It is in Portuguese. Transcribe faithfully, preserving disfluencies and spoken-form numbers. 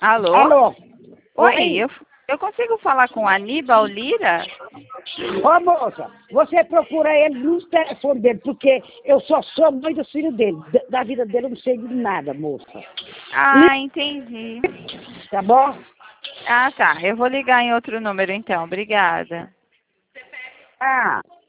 Alô? Alô? Oi, Oi? eu, eu consigo falar com Aníbal Lira? Ô, moça, você procura ele no telefone dele, porque eu só sou mãe do filho dele. Da da vida dele eu não sei de nada, moça. Ah, entendi. Tá bom? Ah, tá. Eu vou ligar em outro número então. Obrigada. Ah.